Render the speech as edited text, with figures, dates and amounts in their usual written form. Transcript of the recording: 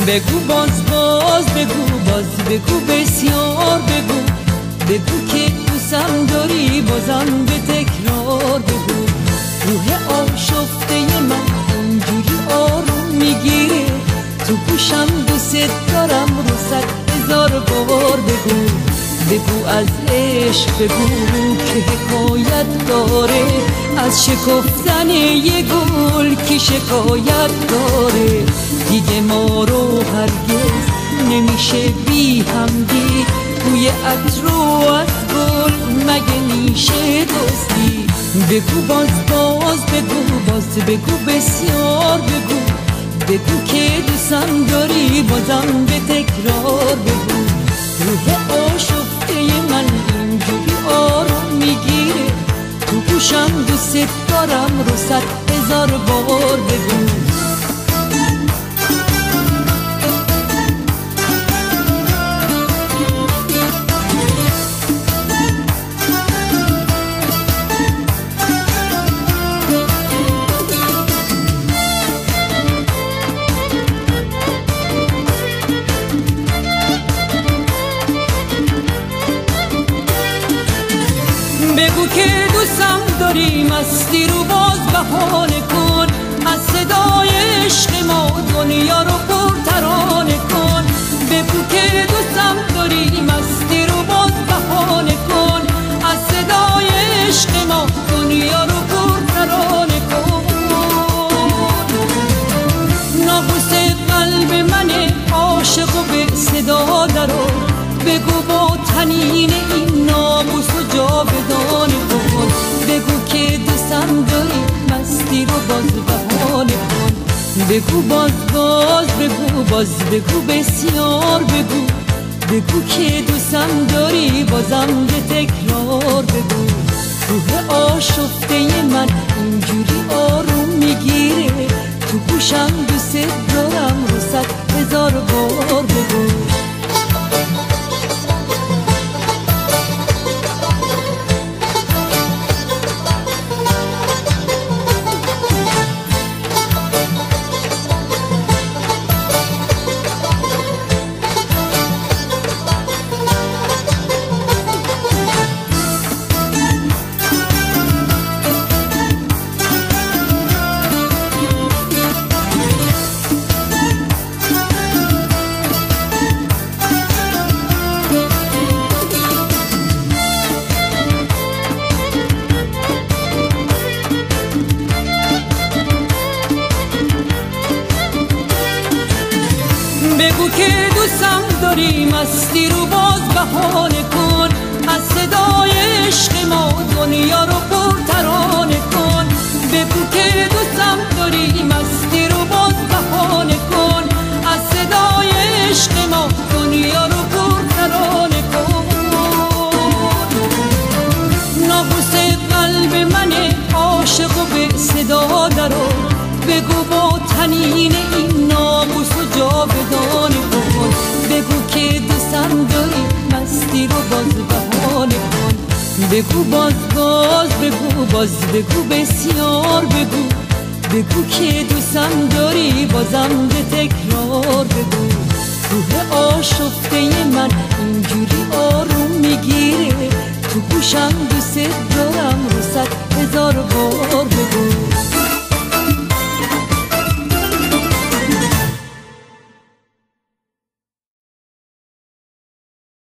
بگو باز باز بگو باز بگو بسیار بگو بگو که دوستم داری بازم به تکرار بگو روح آشفته من اینجوری آروم میگیره تو گوشم دوست دارم رو 100,000 بار بگو بگو از عشق بگو که حکایت داره از شکفتن یه گل که شکایت داره دیگه ما رو هرگز نمیشه بی هم دید بوی عطر و از گل مگه میشه دوستی بگو باز باز بگو باز بگو بسیار بگو بگو که دوستم داری بازم به تکرار بگو روح آشفته من اینجوری آروم میگیره تو گوشم دوست دارم رو 100,000 بار بگو بگو که دوستم داری مستی رو باز بهانه کن از صدای عشق ما دنیا رو پرترانه کن بگو که دوستم داری مستی رو باز بهانه کن از صدای عشق ما دنیا رو پرترانه کن ناقوس قلب من عاشق و به صدا درو بگو با تنین این ناموس و جاودانه کن بگو که دوستم داری مستی رو باز بهانه کن بگو باز باز بگو باز بگو بسیار بگو بگو که دوستم داری بازم به تکرار بگو روح آشفته من اینجوری آروم میگیره تو گوشم دوست دارم رو 100,000 بار بگو بگو که دوستم داری مستی رو باز بهانه کن از صدای عشق ما دنیا رو پرترانه کن بگو که دوستم داری مستی رو باز بهانه کن از صدای عشق ما دنیا رو پرترانه کن ناقوس قلب من عاشق و به صدا درو بگو با تنین این ناموس و جاودانه کن بگو که دوستم داری مستی رو باز بهانه کن بگو باز باز بگو باز بگو بسیار بگو بگو که دوستم داری بازم به تکرار بگو روح آشفته من اینجوری آروم میگیره تو گوشم دوست دارم رو 100,000 بار بگو